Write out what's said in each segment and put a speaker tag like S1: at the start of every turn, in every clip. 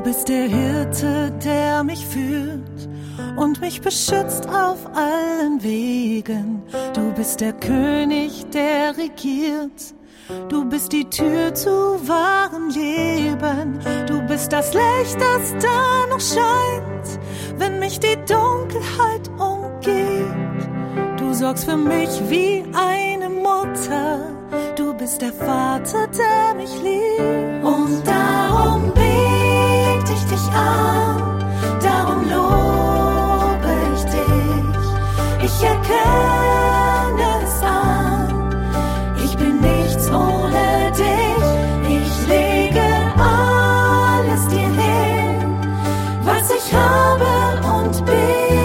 S1: bist der Hirte, der mich führt und mich beschützt auf allen Wegen. Du bist der König, der regiert. Du bist die Tür zu wahrem Leben. Du bist das Licht, das da noch scheint, wenn mich die Dunkelheit umgeht. Du sorgst für mich wie eine Mutter. Du bist der Vater, der mich liebt. Und darum bete ich dich an, darum lobe ich dich. Ich erkenne es an, ich bin nichts ohne dich. Ich lege alles dir hin, was ich habe und bin.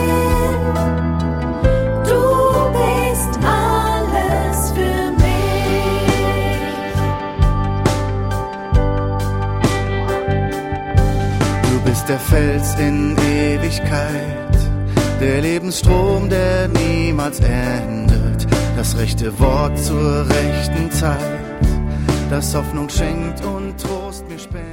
S2: Der Fels in Ewigkeit, der Lebensstrom, der niemals endet, das rechte Wort zur rechten Zeit, das Hoffnung schenkt und Trost mir spendet.